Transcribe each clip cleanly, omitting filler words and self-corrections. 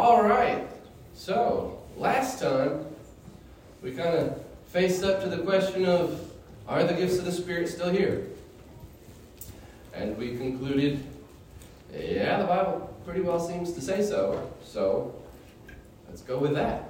All right. So, last time, we kind of faced up to the question of, are the gifts of the Spirit still here? And we concluded, yeah, the Bible pretty well seems to say so. So, let's go with that.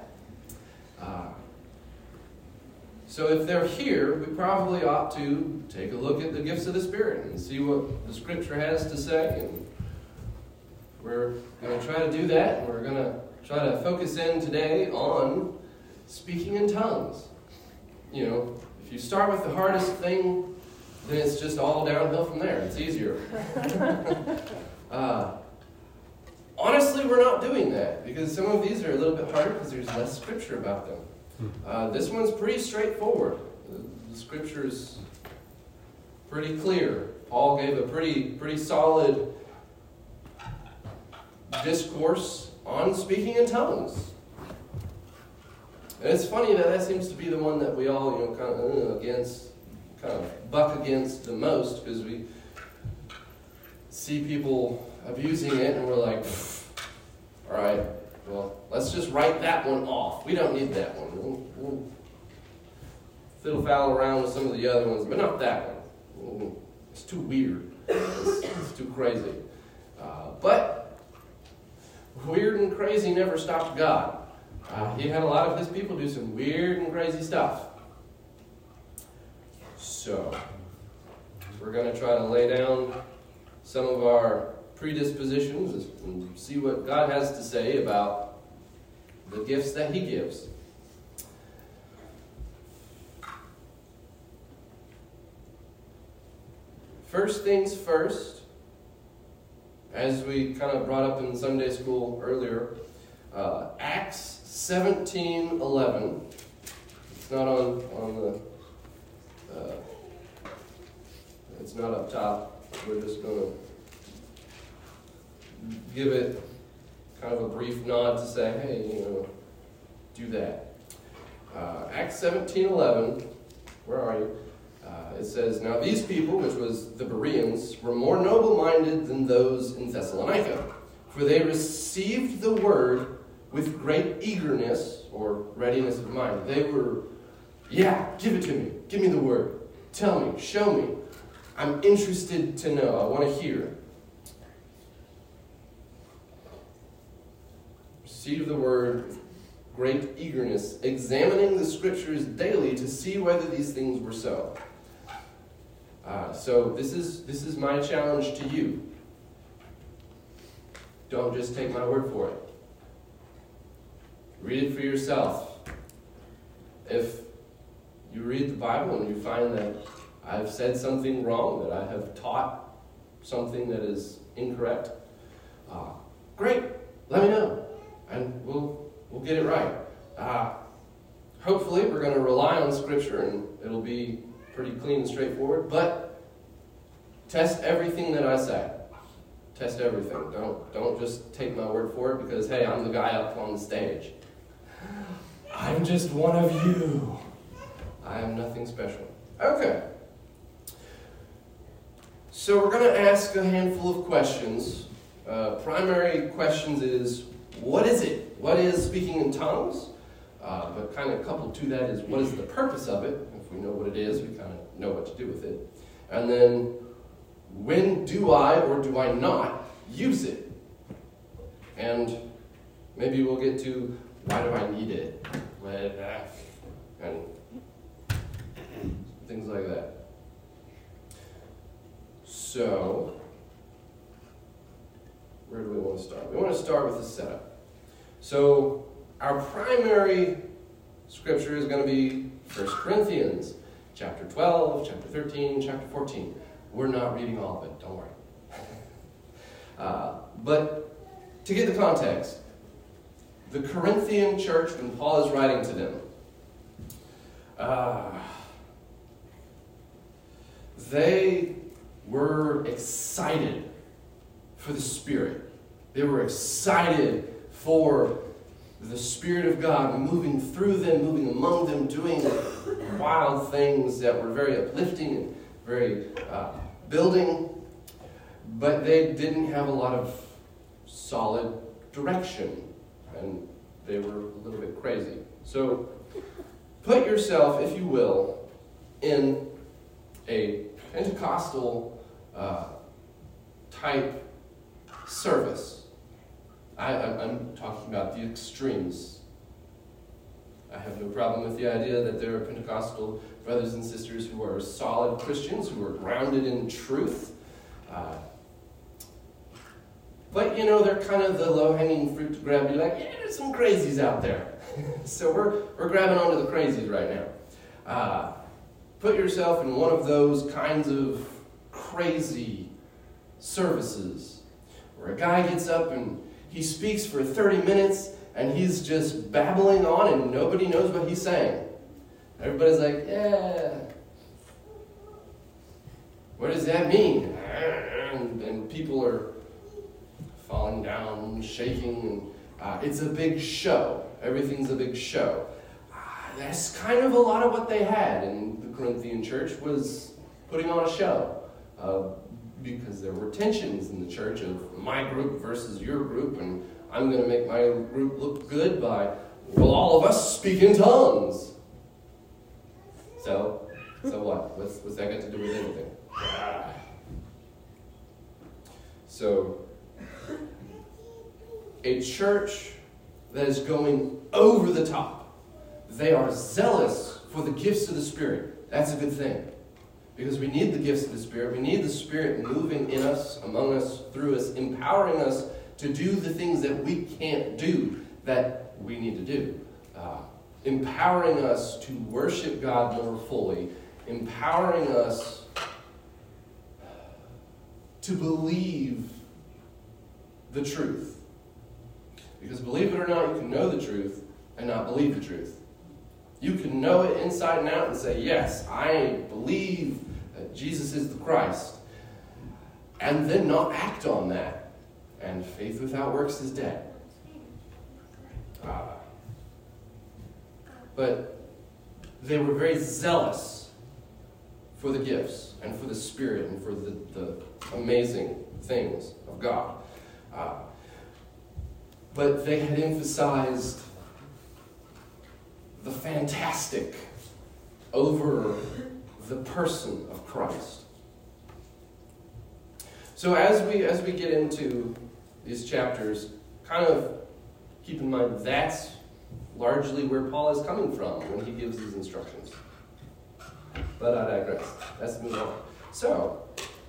So if they're here, we probably ought to take a look at the gifts of the Spirit and see what the Scripture has to say. And we're going to try to do that. We're going to try to focus in today on speaking in tongues. You know, if you start with the hardest thing, then it's just all downhill from there. It's easier. Honestly, we're not doing that because some of these are a little bit harder because there's less Scripture about them. This one's pretty straightforward. The Scripture's pretty clear. Paul gave a pretty solid discourse on speaking in tongues. And it's funny that seems to be the one that we all, kind of buck against the most, because we see people abusing it and we're like, all right, well, let's just write that one off. We don't need that one. We'll fiddle-fowl around with some of the other ones, but not that one. It's too weird. It's too crazy. But weird and crazy never stopped God. He had a lot of his people do some weird and crazy stuff. So, we're going to try to lay down some of our predispositions and see what God has to say about the gifts that he gives. First things first, as we kind of brought up in Sunday school earlier, Acts 17:11. It's not on the it's not up top. We're just going to give it kind of a brief nod to say, hey, do that. Acts 17:11, where are you? It says, now these people, which was the Bereans, were more noble-minded than those in Thessalonica, for they received the word with great eagerness, or readiness of mind. They were, yeah, give it to me. Give me the word. Tell me. Show me. I'm interested to know. I want to hear. Receive the word with great eagerness, examining the Scriptures daily to see whether these things were so. So this is my challenge to you. Don't just take my word for it. Read it for yourself. If you read the Bible and you find that I've said something wrong, that I have taught something that is incorrect, great, let me know, and we'll get it right. Hopefully we're going to rely on Scripture and it'll be pretty clean and straightforward, but test everything that I say. Test everything. Don't just take my word for it because, hey, I'm the guy up on the stage. I'm just one of you. I am nothing special. Okay. So we're going to ask a handful of questions. Primary questions is, what is it? What is speaking in tongues? But kind of coupled to that is, what is the purpose of it? If we know what it is, we kind of know what to do with it. And then, when do I or do I not use it? And maybe we'll get to, why do I need it? And things like that. So, where do we want to start? We want to start with the setup. So, our primary scripture is going to be 1 Corinthians, chapter 12, chapter 13, chapter 14. We're not reading all of it, don't worry. But to get the context, the Corinthian church, when Paul is writing to them, they were excited for the Spirit. They were excited for the Spirit of God moving through them, moving among them, doing wild things that were very uplifting and very building, but they didn't have a lot of solid direction. and they were a little bit crazy. So put yourself, if you will, in a Pentecostal type service. I'm talking about the extremes. I have no problem with the idea that there are Pentecostal brothers and sisters who are solid Christians, who are grounded in truth. But, they're kind of the low-hanging fruit to grab. You're like, yeah, there's some crazies out there. So we're grabbing onto the crazies right now. Put yourself in one of those kinds of crazy services where a guy gets up and he speaks for 30 minutes and he's just babbling on and nobody knows what he's saying. Everybody's like, yeah. What does that mean? And people are falling down, shaking. And, it's a big show. Everything's a big show. That's kind of a lot of what they had in the Corinthian church, was putting on a show. Because there were tensions in the church of my group versus your group, and I'm going to make my group look good by, all of us speak in tongues. So what? What's that got to do with anything? So, a church that is going over the top. They are zealous for the gifts of the Spirit. That's a good thing. Because we need the gifts of the Spirit. We need the Spirit moving in us, among us, through us, empowering us to do the things that we can't do that we need to do. Empowering us to worship God more fully. Empowering us to believe the truth. Because believe it or not, you can know the truth and not believe the truth. You can know it inside and out and say, yes, I believe that Jesus is the Christ, and then not act on that. And faith without works is dead. But they were very zealous for the gifts and for the Spirit and for the amazing things of God. But they had emphasized the fantastic over the person of Christ. So as we get into these chapters, kind of keep in mind that's largely where Paul is coming from when he gives these instructions. But I digress. Let's move on. So,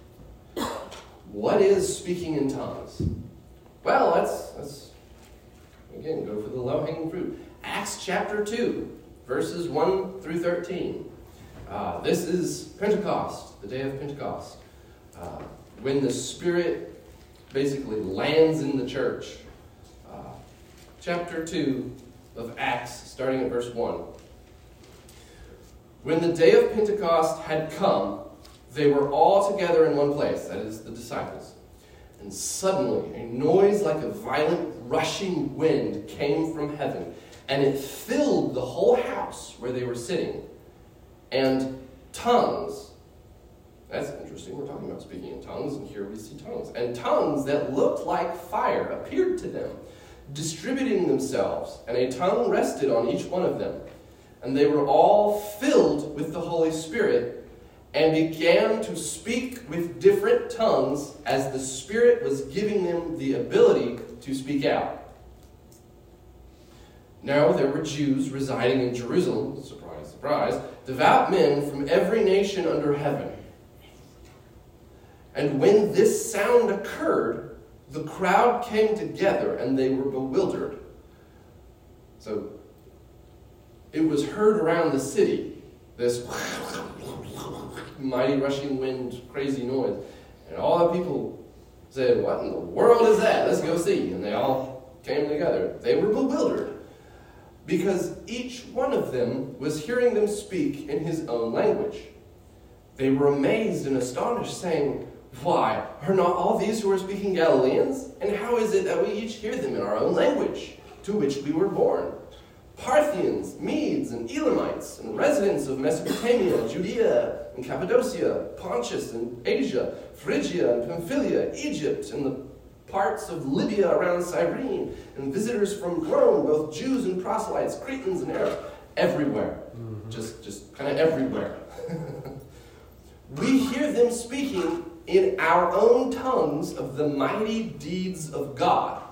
what is speaking in tongues? Well, let's again go for the low-hanging fruit. Acts chapter 2, verses 1 through 13. This is Pentecost, the day of Pentecost, when the Spirit basically lands in the church. Chapter 2 of Acts, starting at verse 1. When the day of Pentecost had come, they were all together in one place, that is, the disciples. And suddenly, a noise like a violent rushing wind came from heaven, and it filled the whole house where they were sitting. And tongues, that's interesting, we're talking about speaking in tongues, and here we see tongues. And tongues that looked like fire appeared to them, distributing themselves, and a tongue rested on each one of them. And they were all filled with the Holy Spirit, and began to speak with different tongues as the Spirit was giving them the ability to speak out. Now there were Jews residing in Jerusalem, surprise, surprise, devout men from every nation under heaven. And when this sound occurred, the crowd came together and they were bewildered. So it was heard around the city, this mighty rushing wind, crazy noise. And all the people said, what in the world is that? Let's go see. And they all came together. They were bewildered because each one of them was hearing them speak in his own language. They were amazed and astonished, saying, why, are not all these who are speaking Galileans? And how is it that we each hear them in our own language, to which we were born? Parthians, Medes, and Elamites, and residents of Mesopotamia, Judea, and Cappadocia, Pontus, and Asia, Phrygia, and Pamphylia, Egypt, and the parts of Libya around Cyrene, and visitors from Rome, both Jews and proselytes, Cretans and Arabs, everywhere. Just kind of everywhere. We hear them speaking in our own tongues of the mighty deeds of God.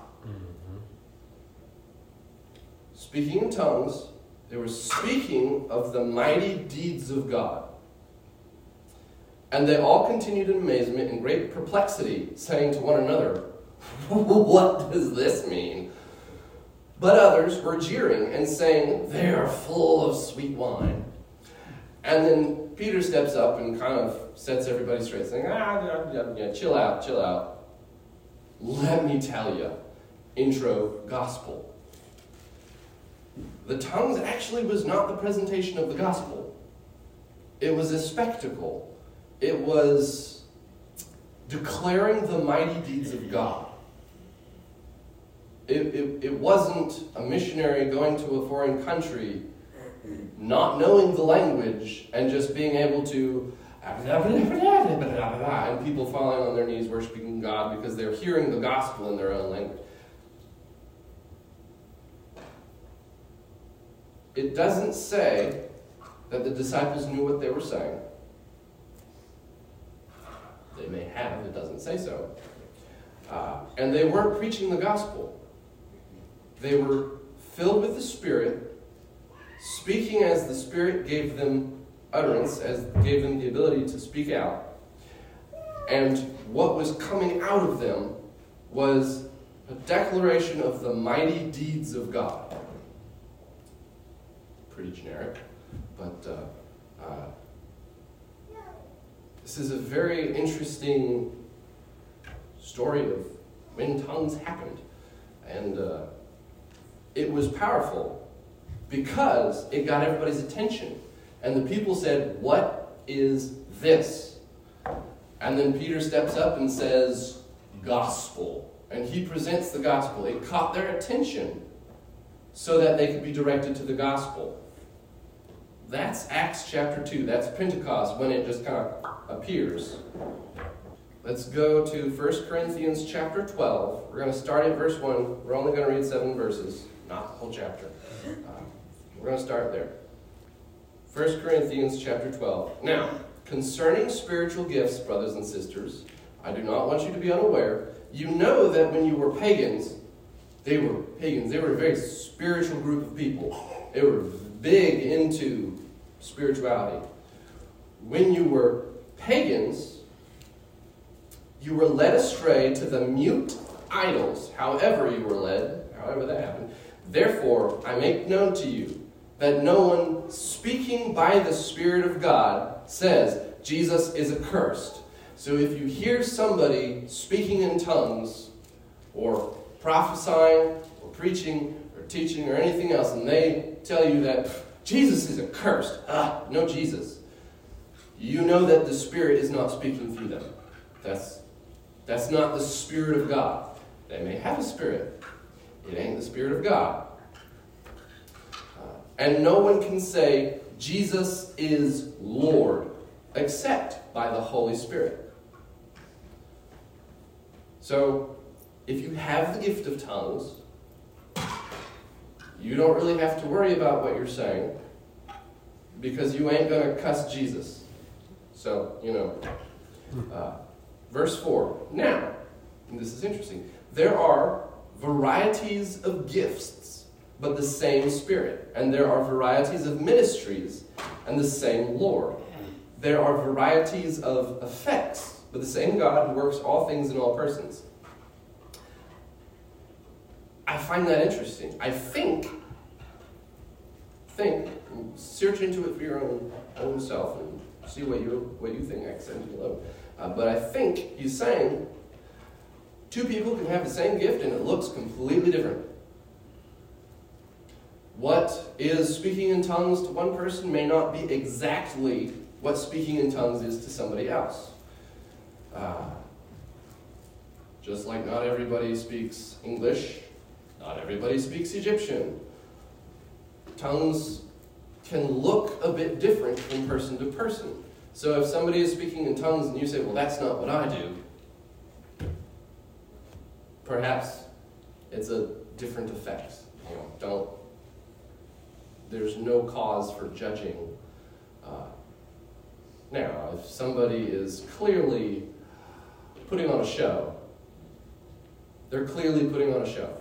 Speaking in tongues, they were speaking of the mighty deeds of God. And they all continued in amazement and great perplexity, saying to one another, "What does this mean?" But others were jeering and saying, "They are full of sweet wine." And then Peter steps up and kind of sets everybody straight, saying, chill out. Let me tell you, intro gospel. The tongues actually was not the presentation of the gospel. It was a spectacle. It was declaring the mighty deeds of God. It wasn't a missionary going to a foreign country, not knowing the language, and just being able to, and people falling on their knees worshiping God because they're hearing the gospel in their own language. It doesn't say that the disciples knew what they were saying. They may have, it doesn't say so. And they weren't preaching the gospel. They were filled with the Spirit, speaking as the Spirit gave them utterance, as gave them the ability to speak out. And what was coming out of them was a declaration of the mighty deeds of God. Pretty generic, but this is a very interesting story of when tongues happened. And it was powerful because it got everybody's attention. And the people said, "What is this?" And then Peter steps up and says, "Gospel." And he presents the gospel. It caught their attention so that they could be directed to the gospel. That's Acts chapter 2. That's Pentecost, when it just kind of appears. Let's go to 1 Corinthians chapter 12. We're going to start at verse 1. We're only going to read 7 verses, not the whole chapter. We're going to start there. 1 Corinthians chapter 12. Now, concerning spiritual gifts, brothers and sisters, I do not want you to be unaware. You know that when you were pagans, they were a very spiritual group of people. They were big into spirituality. When you were pagans, you were led astray to the mute idols, however you were led, however that happened. Therefore, I make known to you that no one speaking by the Spirit of God says Jesus is accursed. So if you hear somebody speaking in tongues, or prophesying, or preaching, or teaching, or anything else, and they tell you that Jesus is accursed, no Jesus, you know that the Spirit is not speaking through them. That's not the Spirit of God. They may have a spirit. It ain't the Spirit of God. And no one can say Jesus is Lord except by the Holy Spirit. So, if you have the gift of tongues, you don't really have to worry about what you're saying because you ain't going to cuss Jesus. So, verse 4. Now, and this is interesting, there are varieties of gifts, but the same Spirit. And there are varieties of ministries, and the same Lord. There are varieties of effects, but the same God who works all things in all persons. I find that interesting. I think, search into it for your own self and see what you think. Accent below. But I think he's saying two people can have the same gift and it looks completely different. What is speaking in tongues to one person may not be exactly what speaking in tongues is to somebody else. Just like not everybody speaks English, not everybody speaks Egyptian. Tongues can look a bit different from person to person. So if somebody is speaking in tongues and you say, well, that's not what I do, perhaps it's a different effect. There's no cause for judging. Now, if somebody is clearly putting on a show, they're clearly putting on a show.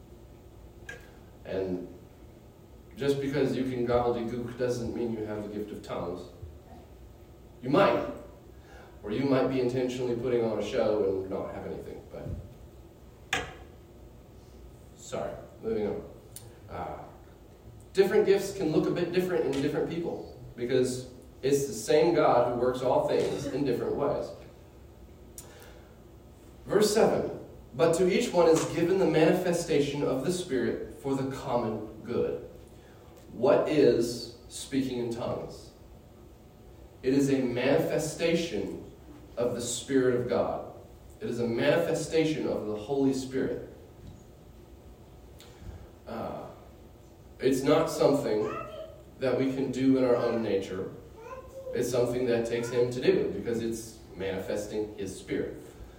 And just because you can gobbledygook doesn't mean you have the gift of tongues. You might. Or you might be intentionally putting on a show and not have anything. But, sorry, moving on. Different gifts can look a bit different in different people, because it's the same God who works all things in different ways. Verse 7, but to each one is given the manifestation of the Spirit for the common good. What is speaking in tongues? It is a manifestation of the Spirit of God. It is a manifestation of the Holy Spirit. It's not something that we can do in our own nature. It's something that takes Him to do, because it's manifesting His Spirit.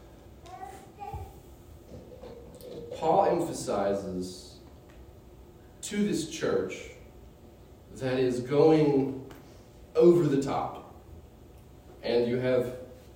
Paul emphasizes to this church that is going over the top. And you have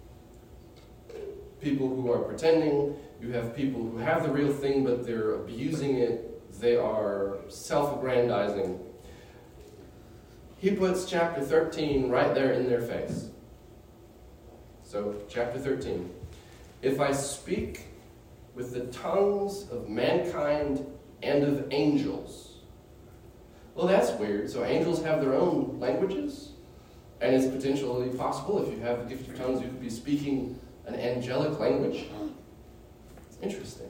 people who are pretending, you have people who have the real thing, but they're abusing it, they are self-aggrandizing. He puts chapter 13 right there in their face. So, chapter 13. If I speak with the tongues of mankind and of angels. Well, that's weird. So angels have their own languages? And it's potentially possible, if you have the gift of tongues, you could be speaking an angelic language. It's interesting.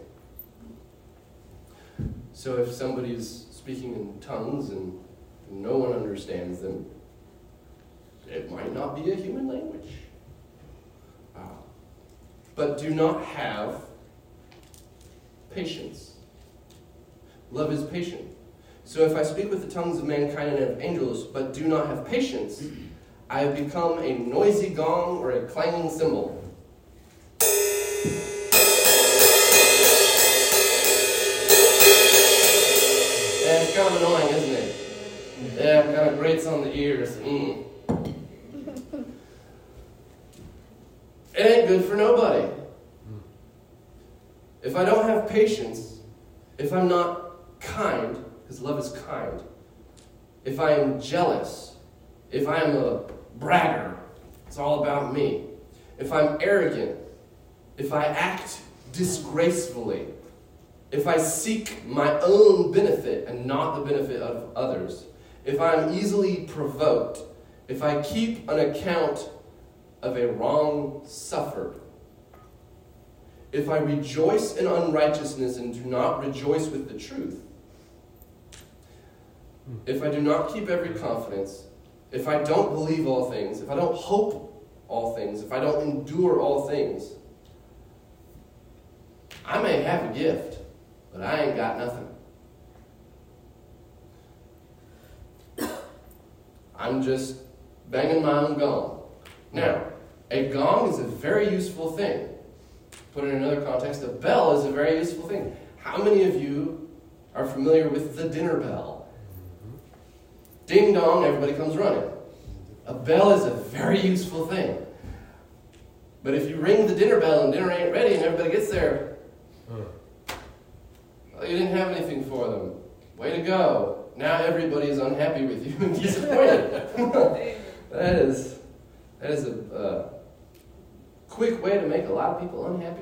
So if somebody's speaking in tongues and no one understands them, it might not be a human language. But do not have patience. Love is patient. So if I speak with the tongues of mankind and of angels, but do not have patience, I have become a noisy gong or a clanging cymbal. Yeah, it's kind of annoying, isn't it? Yeah, it kind of grates on the ears. It ain't good for nobody. If I don't have patience, if I'm not kind, because love is kind, if I am jealous, if I am a bragger, it's all about me. If I'm arrogant, if I act disgracefully, if I seek my own benefit and not the benefit of others, if I'm easily provoked, if I keep an account of a wrong suffered, if I rejoice in unrighteousness and do not rejoice with the truth, if I do not keep every confidence, if I don't believe all things, if I don't hope all things, if I don't endure all things, I may have a gift, but I ain't got nothing. I'm just banging my own gong. Now, a gong is a very useful thing. Put it in another context, a bell is a very useful thing. How many of you are familiar with the dinner bell? Ding dong, everybody comes running. A bell is a very useful thing. But if you ring the dinner bell and dinner ain't ready and everybody gets there, well, you didn't have anything for them. Way to go. Now everybody is unhappy with you and disappointed. That is a quick way to make a lot of people unhappy.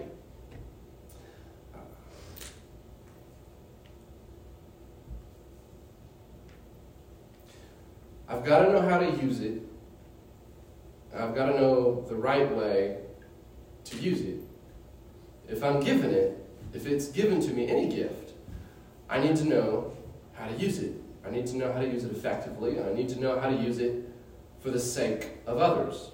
I've got to know how to use it. I've got to know the right way to use it. If I'm given it, if it's given to me, any gift, I need to know how to use it. I need to know how to use it effectively, and I need to know how to use it for the sake of others.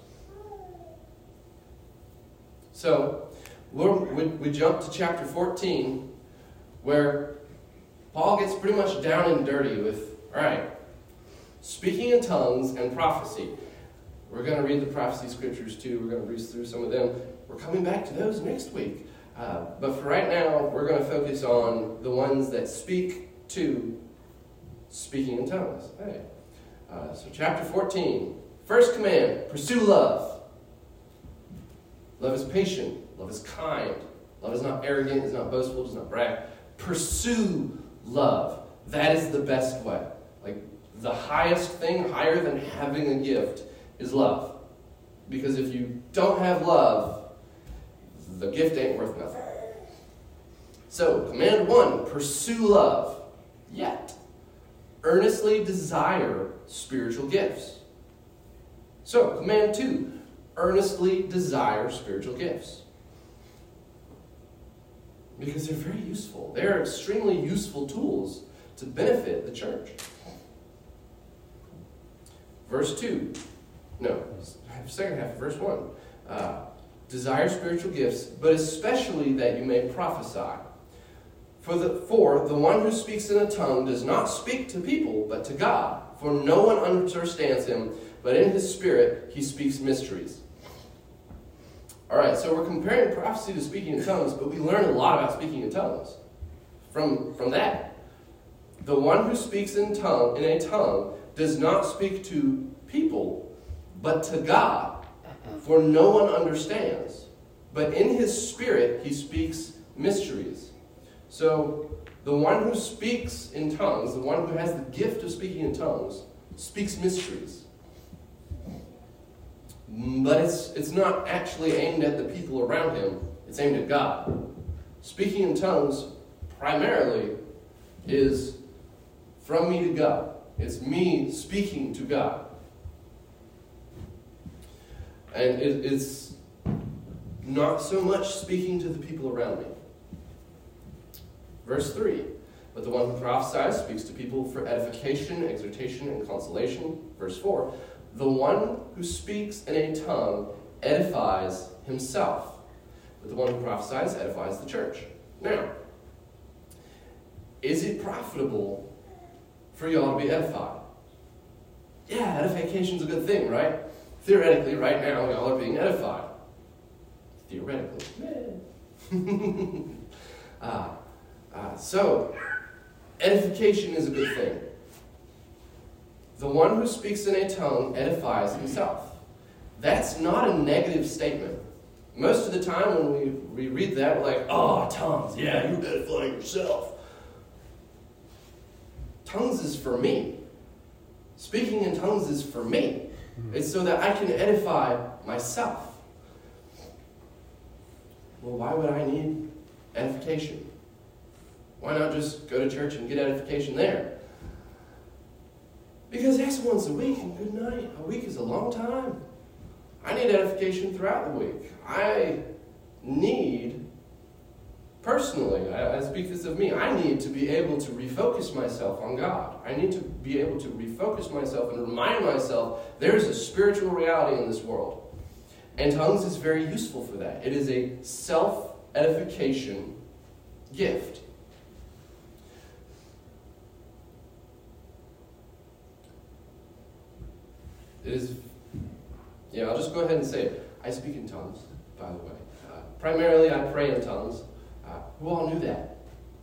So, we jump to chapter 14, where Paul gets pretty much down and dirty with, all right, speaking in tongues and prophecy. We're going to read the prophecy scriptures too. We're going to breeze through some of them. We're coming back to those next week. But for right now, we're going to focus on the ones that speak to speaking in tongues. Hey. So chapter 14, first command, pursue love. Love is patient. Love is kind. Love is not arrogant, is not boastful, does not brag. Pursue love. That is the best way. Like, the highest thing, higher than having a gift, is love. Because if you don't have love, the gift ain't worth nothing. So, command 1, pursue love. Yet, earnestly desire spiritual gifts. So, command 2, earnestly desire spiritual gifts. Because they're very useful. They're extremely useful tools to benefit the church. Verse 2. No, second half of verse 1. Desire spiritual gifts, but especially that you may prophesy. For the one who speaks in a tongue does not speak to people, but to God. For no one understands him, but in his spirit he speaks mysteries. Alright, so we're comparing prophecy to speaking in tongues, but we learn a lot about speaking in tongues from that. The one who speaks in a tongue does not speak to people, but to God. For no one understands, but in his spirit he speaks mysteries. So, the one who speaks in tongues, the one who has the gift of speaking in tongues, speaks mysteries. But it's not actually aimed at the people around him. It's aimed at God. Speaking in tongues, primarily, is from me to God. It's me speaking to God. And it's not so much speaking to the people around me. Verse 3. But the one who prophesies speaks to people for edification, exhortation, and consolation. Verse 4. The one who speaks in a tongue edifies himself, but the one who prophesies edifies the church. Now, is it profitable for y'all to be edified? Yeah, edification's a good thing, right? Theoretically, right now, y'all are being edified. Theoretically. So, edification is a good thing. The one who speaks in a tongue edifies himself. That's not a negative statement. Most of the time when we read that, we're like, oh, tongues, yeah, you're edifying yourself. Tongues is for me. Speaking in tongues is for me. It's so that I can edify myself. Well, why would I need edification? Why not just go to church and get edification there? Because that's once a week, and good night. A week is a long time. I need edification throughout the week. I need, personally, I speak this of me, I need to be able to refocus myself on God. I need to be able to refocus myself and remind myself there is a spiritual reality in this world. And tongues is very useful for that. It is a self-edification gift. It is, I'll just go ahead and say it. I speak in tongues, by the way. Primarily, I pray in tongues. Who all knew that?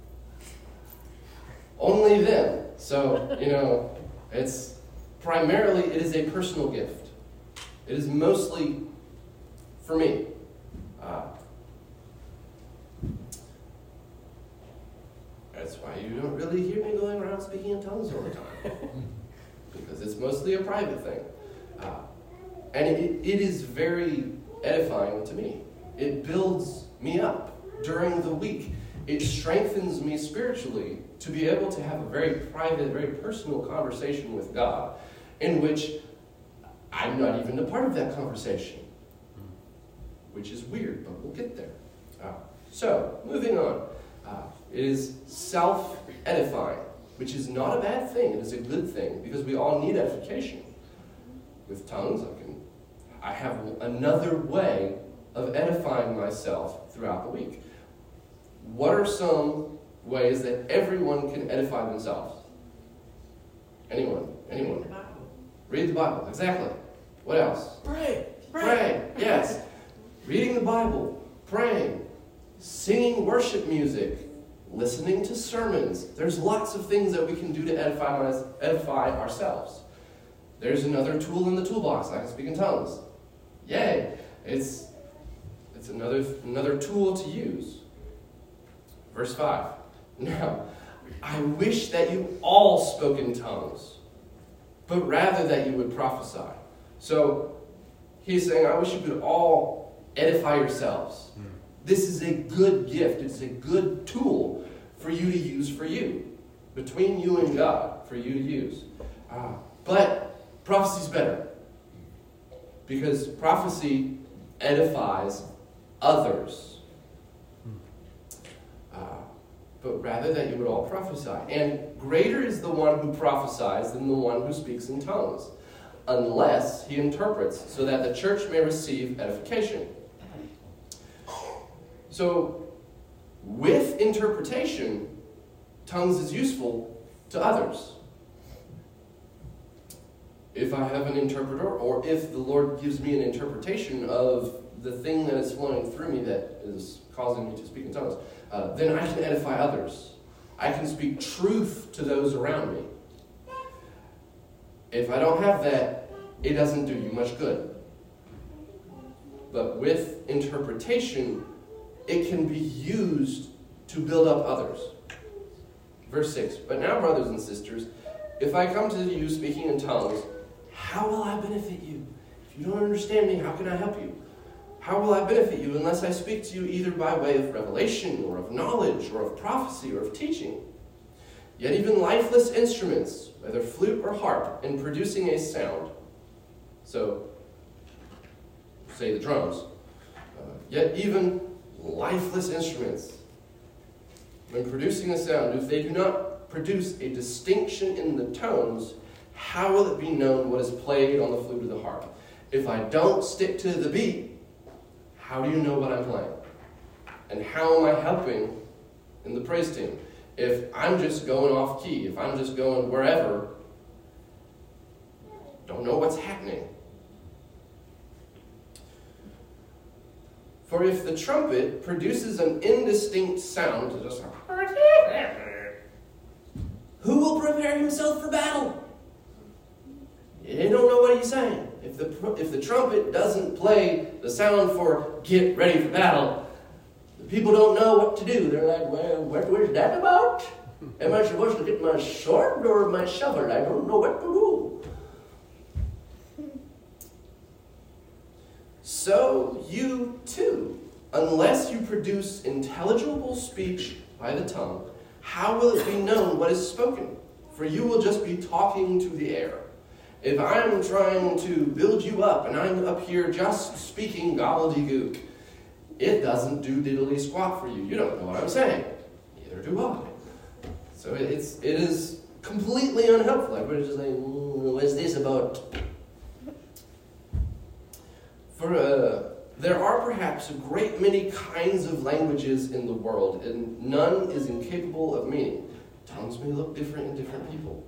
Only them. So, it's primarily, it is a personal gift. It is mostly for me. That's why you don't really hear me going around speaking in tongues all the time. Because it's mostly a private thing. And it is very edifying to me. It builds me up during the week. It strengthens me spiritually to be able to have a very private, very personal conversation with God, in which I'm not even a part of that conversation. Which is weird, but we'll get there. So, moving on. It is self-edifying, which is not a bad thing. It is a good thing, because we all need edification. With tongues, I have another way of edifying myself throughout the week. What are some ways that everyone can edify themselves? Anyone? Read the Bible. Read the Bible, exactly. What else? Pray. Pray, yes. Reading the Bible, praying, singing worship music, listening to sermons. There's lots of things that we can do to edify ourselves. There's another tool in the toolbox. I can speak in tongues. Yay! It's another tool to use. Verse 5. Now, I wish that you all spoke in tongues, but rather that you would prophesy. So, he's saying, I wish you could all edify yourselves. This is a good gift. It's a good tool for you to use for you. Between you and God, for you to use. But prophecy's better. Because prophecy edifies others. But rather that you would all prophesy. And greater is the one who prophesies than the one who speaks in tongues, unless he interprets, so that the church may receive edification. So, with interpretation, tongues is useful to others. If I have an interpreter, or if the Lord gives me an interpretation of the thing that is flowing through me that is causing me to speak in tongues, then I can edify others. I can speak truth to those around me. If I don't have that, it doesn't do you much good. But with interpretation, it can be used to build up others. Verse 6, but now, brothers and sisters, if I come to you speaking in tongues, how will I benefit you? If you don't understand me, how can I help you? How will I benefit you unless I speak to you either by way of revelation, or of knowledge, or of prophecy, or of teaching? Yet even lifeless instruments, whether flute or harp, in producing a sound, so, say the drums, yet even lifeless instruments, when producing a sound, if they do not produce a distinction in the tones, how will it be known what is played on the flute or the harp? If I don't stick to the beat, how do you know what I'm playing? And how am I helping in the praise team? If I'm just going off key, if I'm just going wherever, don't know what's happening. For if the trumpet produces an indistinct sound, just who will prepare himself for battle? You don't know what he's saying. If the trumpet doesn't play the sound for get ready for battle, the people don't know what to do. They're like, well, what was that about? Am I supposed to get my sword or my shovel? I don't know what to do. So you too, unless you produce intelligible speech by the tongue, how will it be known what is spoken? For you will just be talking to the air. If I'm trying to build you up and I'm up here just speaking gobbledygook, it doesn't do diddly squat for you. You don't know what I'm saying. Neither do I. So it is completely unhelpful. Everybody's just like, what's this about? There are perhaps a great many kinds of languages in the world, and none is incapable of meaning. Tongues may look different in different people.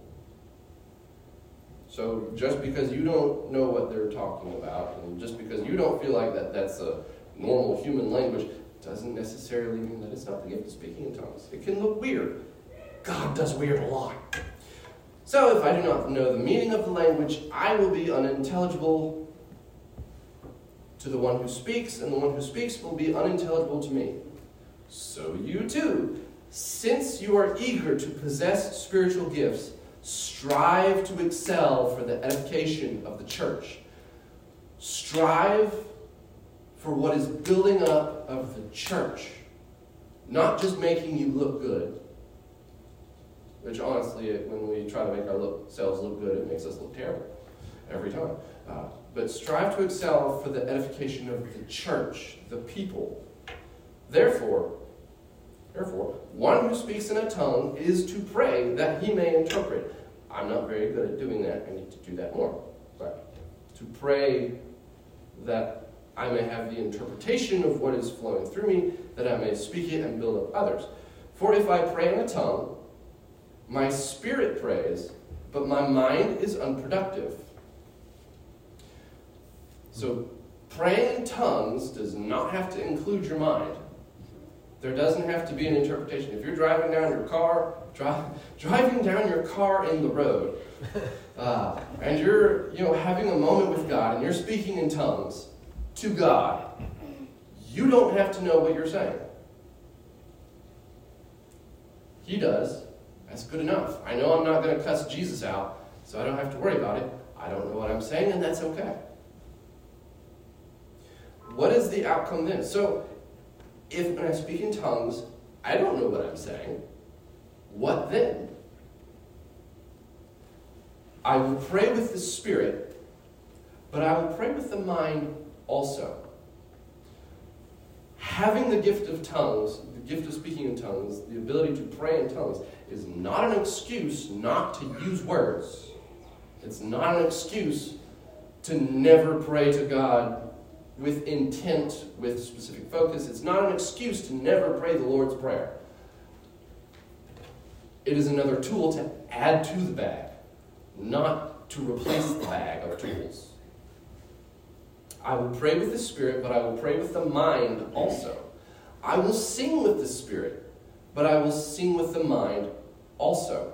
So just because you don't know what they're talking about, and just because you don't feel like that's a normal human language, doesn't necessarily mean that it's not the gift of speaking in tongues. It can look weird. God does weird a lot. So if I do not know the meaning of the language, I will be unintelligible to the one who speaks, and the one who speaks will be unintelligible to me. So you too, since you are eager to possess spiritual gifts, strive to excel for the edification of the church. Strive for what is building up of the church, not just making you look good. Which honestly, when we try to make ourselves look good, it makes us look terrible every time. But strive to excel for the edification of the church, the people. Therefore, one who speaks in a tongue is to pray that he may interpret. I'm not very good at doing that. I need to do that more. But to pray that I may have the interpretation of what is flowing through me, that I may speak it and build up others. For if I pray in a tongue, my spirit prays, but my mind is unproductive. So praying in tongues does not have to include your mind. There doesn't have to be an interpretation. If you're driving down your car, driving down your car in the road, and you're having a moment with God, and you're speaking in tongues to God, you don't have to know what you're saying. He does. That's good enough. I know I'm not going to cuss Jesus out, so I don't have to worry about it. I don't know what I'm saying, and that's okay. What is the outcome then? So, if when I speak in tongues, I don't know what I'm saying, what then? I will pray with the Spirit, but I will pray with the mind also. Having the gift of tongues, the gift of speaking in tongues, the ability to pray in tongues, is not an excuse not to use words. It's not an excuse to never pray to God with intent, with specific focus. It's not an excuse to never pray the Lord's Prayer. It is another tool to add to the bag, not to replace the bag of tools. I will pray with the Spirit, but I will pray with the mind also. I will sing with the Spirit, but I will sing with the mind also.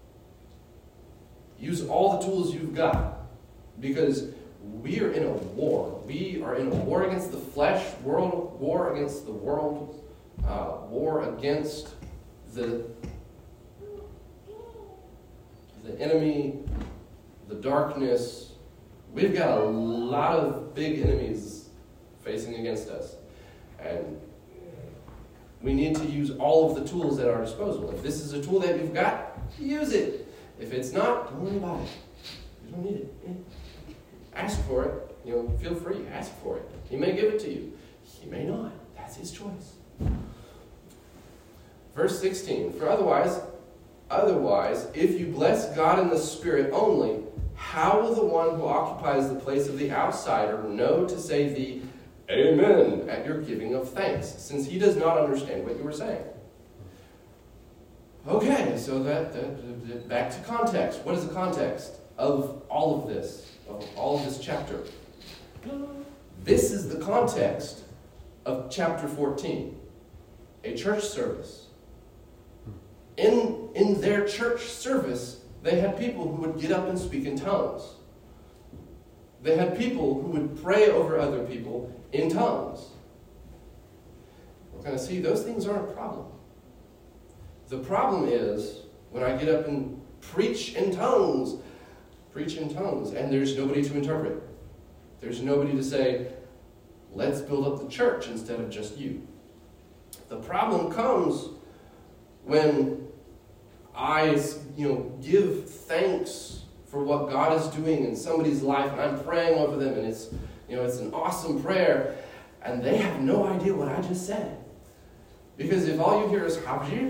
Use all the tools you've got, because we are in a war. We are in a war against the flesh, war against the world, war against the enemy, the darkness. We've got a lot of big enemies facing against us. And we need to use all of the tools at our disposal. If this is a tool that you've got, use it. If it's not, don't worry about it. You don't need it. Ask for it. Feel free. Ask for it. He may give it to you. He may not. That's his choice. Verse 16. For otherwise, if you bless God in the Spirit only, how will the one who occupies the place of the outsider know to say the Amen at your giving of thanks, since he does not understand what you are saying? Okay, so that back to context. What is the context of all of this, of all of this chapter? This is the context of chapter 14, a church service. In their church service, they had people who would get up and speak in tongues. They had people who would pray over other people in tongues. We're going to see those things aren't a problem. The problem is when I get up and preach in tongues, and there's nobody to interpret. There's nobody to say, let's build up the church instead of just you. The problem comes when I, give thanks for what God is doing in somebody's life, and I'm praying over them, and it's an awesome prayer, and they have no idea what I just said. Because if all you hear is, how are you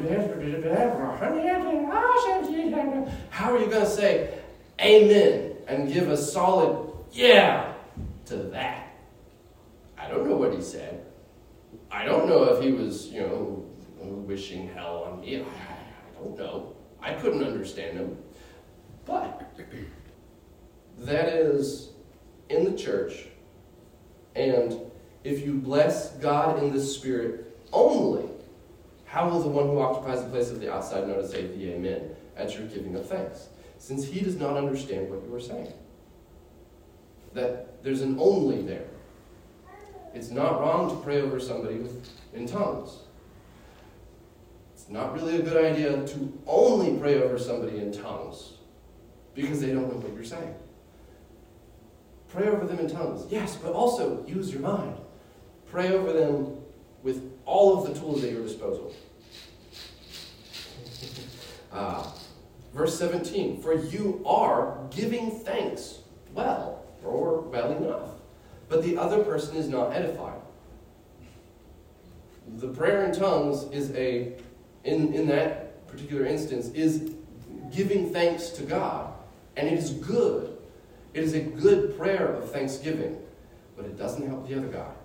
going to say amen and give a solid yeah to that? I don't know what he said. I don't know if he was, wishing hell on me. I don't know. I couldn't understand him. But that is in the church. And if you bless God in the Spirit only, how will the one who occupies the place of the outside know to say the amen at your giving of thanks, since he does not understand what you are saying? That there's an only there. It's not wrong to pray over somebody in tongues. It's not really a good idea to only pray over somebody in tongues because they don't know what you're saying. Pray over them in tongues, yes, but also use your mind. Pray over them with all of the tools at your disposal. Verse 17, for you are giving thanks well, or well enough, but the other person is not edified. The prayer in tongues is in that particular instance, is giving thanks to God. And it is good. It is a good prayer of thanksgiving, but it doesn't help the other guy.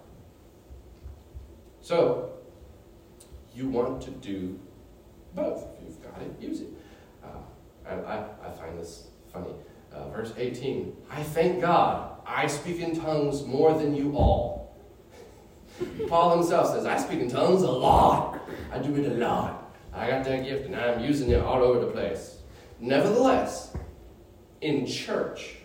So, you want to do both. If you've got it, use it. I find this funny. Verse 18, I thank God, I speak in tongues more than you all. Paul himself says, I speak in tongues a lot. I do it a lot. I got that gift and I'm using it all over the place. Nevertheless, in church,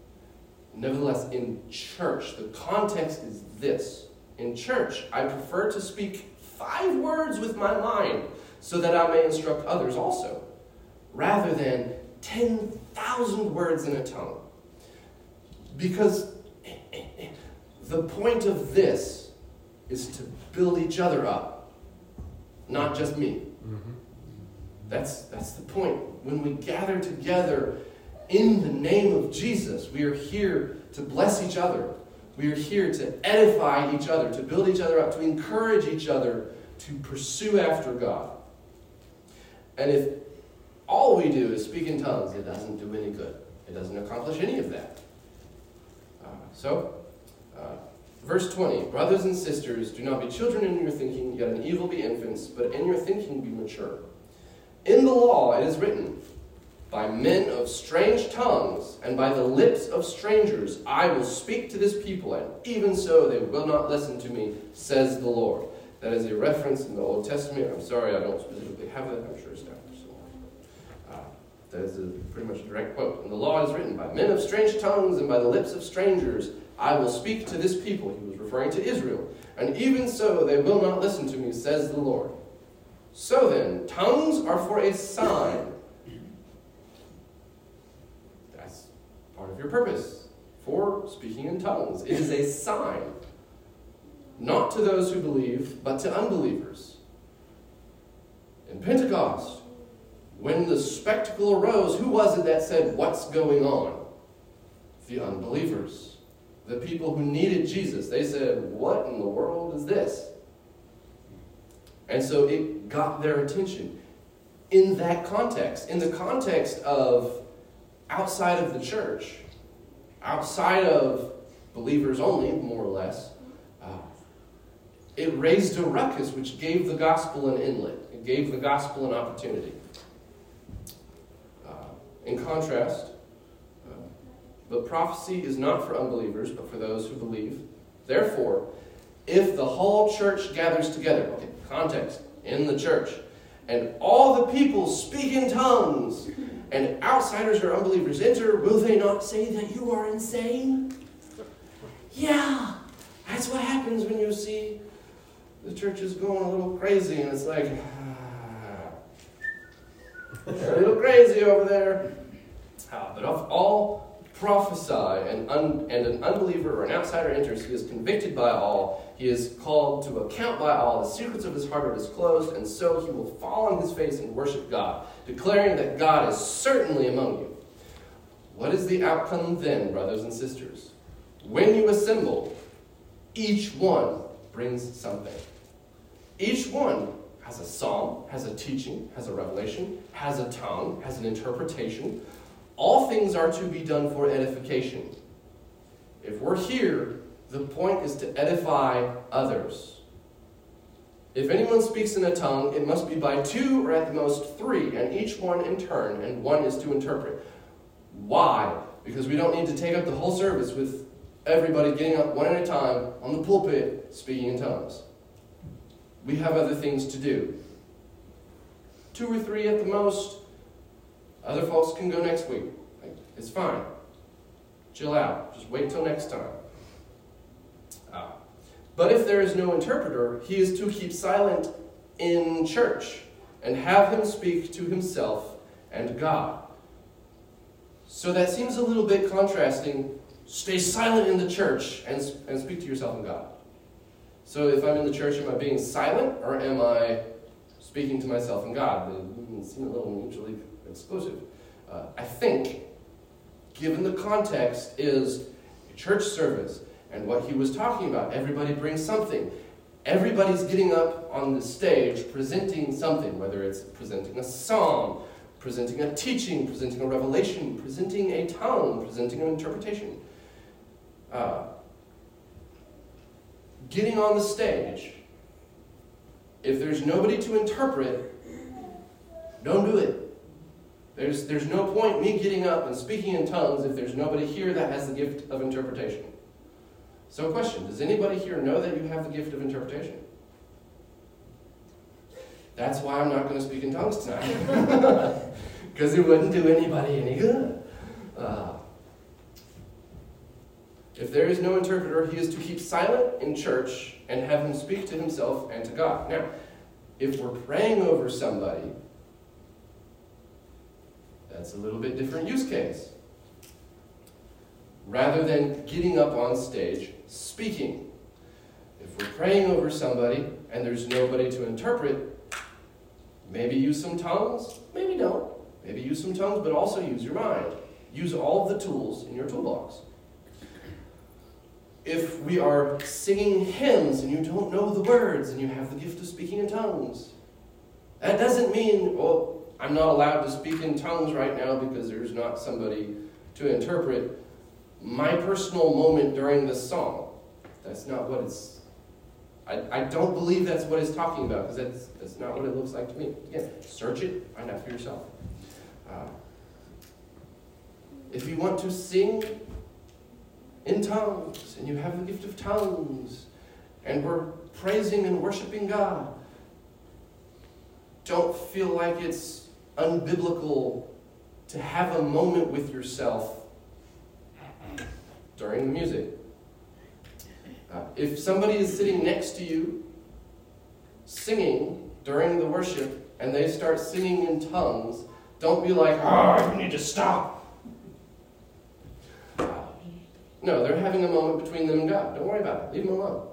the context is this. In church, I prefer to speak 5 words with my mind so that I may instruct others also, rather than 10,000 words in a tongue. Because the point of this is to build each other up, not just me. Mm-hmm. That's the point. When we gather together in the name of Jesus, we are here to bless each other. We are here to edify each other, to build each other up, to encourage each other to pursue after God. And if all we do is speak in tongues, it doesn't do any good. It doesn't accomplish any of that. Verse 20, brothers and sisters, do not be children in your thinking, yet in evil be infants, but in your thinking be mature. In the law it is written, by men of strange tongues, and by the lips of strangers, I will speak to this people, and even so they will not listen to me, says the Lord. That is a reference in the Old Testament. I'm sorry I don't specifically have that. I'm sure it's down there somewhere. That is a pretty much a direct quote. And the law is written, by men of strange tongues, and by the lips of strangers, I will speak to this people. He was referring to Israel. And even so they will not listen to me, says the Lord. So then, tongues are for a sign. That's part of your purpose for speaking in tongues. It is a sign. Not to those who believe, but to unbelievers. In Pentecost, when the spectacle arose, who was it that said, what's going on? The unbelievers. The people who needed Jesus. They said, what in the world is this? And so it got their attention. In that context, in the context of outside of the church, outside of believers only, more or less, it raised a ruckus which gave the gospel an inlet. It gave the gospel an opportunity. In contrast, but prophecy is not for unbelievers, but for those who believe. Therefore, if the whole church gathers together, okay, context, in the church, and all the people speak in tongues, and outsiders or unbelievers enter, will they not say that you are insane? Yeah, that's what happens when you see the church is going a little crazy, and it's like, they're a little crazy over there. But if all prophesy and an unbeliever or an outsider enters, he is convicted by all, he is called to account by all, the secrets of his heart are disclosed, and so he will fall on his face and worship God, declaring that God is certainly among you. What is the outcome then, brothers and sisters? When you assemble, each one brings something. Each one has a psalm, has a teaching, has a revelation, has a tongue, has an interpretation. All things are to be done for edification. If we're here, the point is to edify others. If anyone speaks in a tongue, it must be by 2 or at the most 3, and each one in turn, and one is to interpret. Why? Because we don't need to take up the whole service with everybody getting up one at a time on the pulpit speaking in tongues. We have other things to do. 2 or 3 at the most. Other folks can go next week. It's fine. Chill out. Just wait till next time. But if there is no interpreter, he is to keep silent in church and have him speak to himself and God. So that seems a little bit contrasting. Stay silent in the church and speak to yourself and God. So if I'm in the church, am I being silent or am I speaking to myself and God? They seem a little mutually exclusive. I think, given the context, is a church service and what he was talking about. Everybody brings something. Everybody's getting up on the stage presenting something, whether it's presenting a psalm, presenting a teaching, presenting a revelation, presenting a tongue, presenting an interpretation. Getting on the stage, if there's nobody to interpret, don't do it. There's no point me getting up and speaking in tongues if there's nobody here that has the gift of interpretation. So question, does anybody here know that you have the gift of interpretation? That's why I'm not going to speak in tongues tonight. Because it wouldn't do anybody any good. If there is no interpreter, he is to keep silent in church and have him speak to himself and to God. Now, if we're praying over somebody, that's a little bit different use case. Rather than getting up on stage speaking. If we're praying over somebody and there's nobody to interpret, maybe use some tongues, maybe don't. Maybe use some tongues, but also use your mind. Use all of the tools in your toolbox. If we are singing hymns and you don't know the words and you have the gift of speaking in tongues, that doesn't mean, well, I'm not allowed to speak in tongues right now because there's not somebody to interpret my personal moment during this song. That's not what it's... I don't believe that's what it's talking about, because that's not what it looks like to me. Again, search it, find out for yourself. If you want to sing in tongues, and you have the gift of tongues, and we're praising and worshiping God, don't feel like it's unbiblical to have a moment with yourself during the music. If somebody is sitting next to you singing during the worship and they start singing in tongues, don't be like, oh, you need to stop. No, they're having a moment between them and God. Don't worry about it. Leave them alone.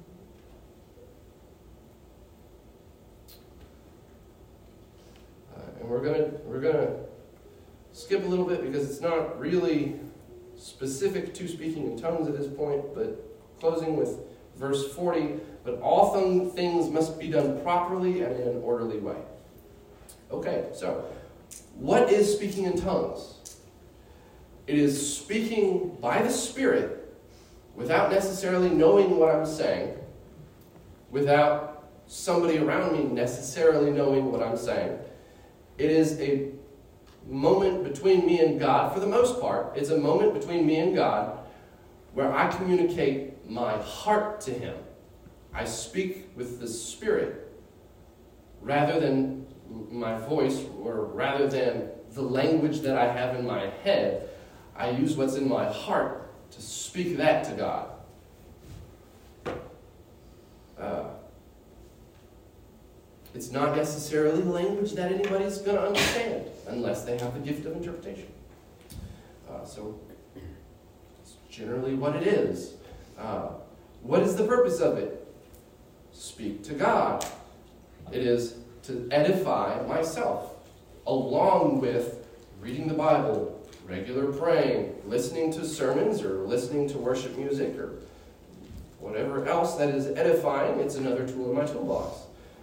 And we're gonna skip a little bit because it's not really specific to speaking in tongues at this point, but closing with verse 40, but all things must be done properly and in an orderly way. Okay, so what is speaking in tongues? It is speaking by the Spirit without necessarily knowing what I'm saying, without somebody around me necessarily knowing what I'm saying. It is a moment between me and God, for the most part. It's a moment between me and God where I communicate my heart to Him. I speak with the Spirit rather than my voice, or rather than the language that I have in my head. I use what's in my heart to speak that to God. It's not necessarily language that anybody's going to understand unless they have the gift of interpretation. So it's generally what it is. What is the purpose of it? Speak to God. It is to edify myself, along with reading the Bible, regular praying, listening to sermons, or listening to worship music, or whatever else that is edifying. It's another tool in my toolbox.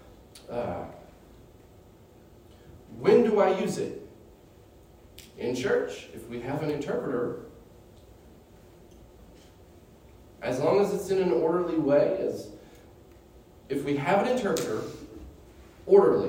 When do I use it? In church, if we have an interpreter, as long as it's in an orderly way, if we have an interpreter, orderly.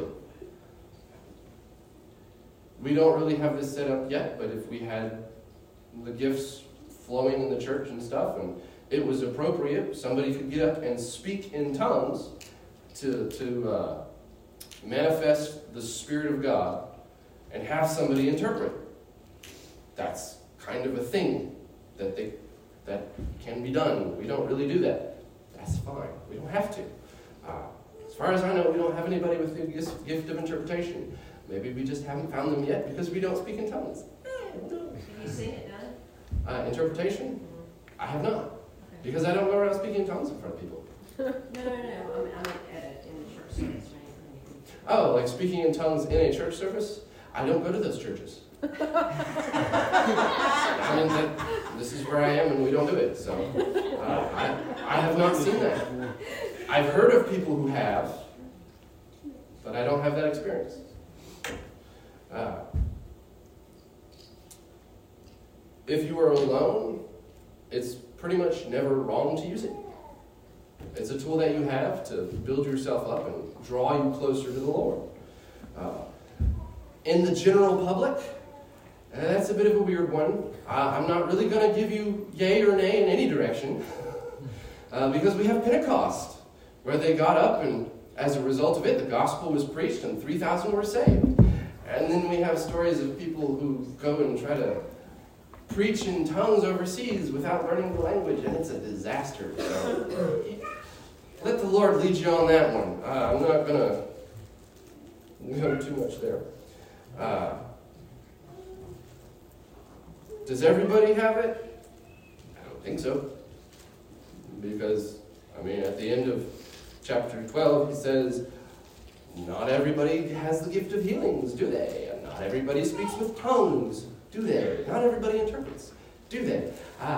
We don't really have this set up yet, but if we had the gifts flowing in the church and stuff, and it was appropriate, somebody could get up and speak in tongues to manifest the Spirit of God and have somebody interpret. That's kind of a thing that can be done. We don't really do that. That's fine. We don't have to. As far as I know, we don't have anybody with the gift of interpretation. Maybe we just haven't found them yet because we don't speak in tongues. Have you seen it done? Interpretation? Mm-hmm. I have not. Okay. Because I don't go around speaking in tongues in front of people. No. I mean, in the church service. Oh, like speaking in tongues in a church service? I don't go to those churches. I mean, this is where I am and we don't do it. So I have not seen that. I've heard of people who have, but I don't have that experience. If you are alone, it's pretty much never wrong to use it. It's a tool that you have to build yourself up and draw you closer to the Lord. In the general public, that's a bit of a weird one. I'm not really going to give you yay or nay in any direction. Because we have Pentecost, where they got up and as a result of it, the gospel was preached and 3,000 were saved. And then we have stories of people who go and try to preach in tongues overseas without learning the language, and it's a disaster. So, let the Lord lead you on that one. I'm not going to go too much there. Does everybody have it? I don't think so. Because, at the end of chapter 12, he says, not everybody has the gift of healings, do they? And not everybody speaks with tongues, do they? Not everybody interprets, do they?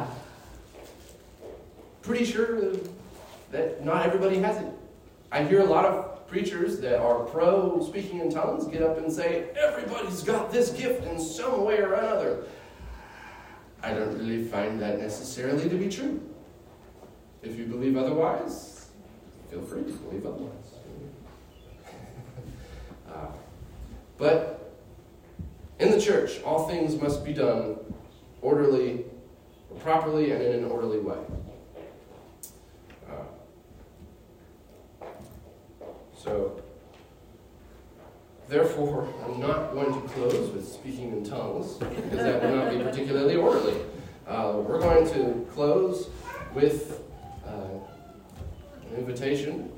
Pretty sure that not everybody has it. I hear a lot of preachers that are pro speaking in tongues get up and say, everybody's got this gift in some way or another. I don't really find that necessarily to be true. If you believe otherwise, feel free to believe otherwise. But in the church, all things must be done orderly, properly, and in an orderly way. So, therefore, I'm not going to close with speaking in tongues, because that would not be particularly orderly. We're going to close with an invitation.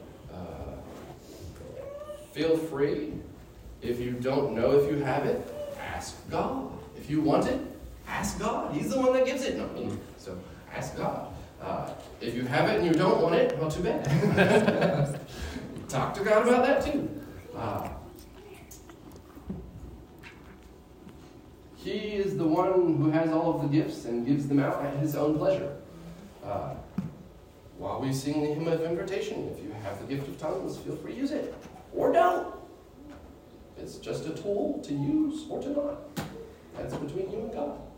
Feel free. If you don't know if you have it, ask God. If you want it, ask God. He's the one that gives it, not me. So ask God. If you have it and you don't want it, well, too bad. Talk to God about that too. He is the one who has all of the gifts and gives them out at his own pleasure. While we sing the hymn of invitation, if you have the gift of tongues, feel free to use it. Or don't. It's just a tool to use or to not. That's between you and God.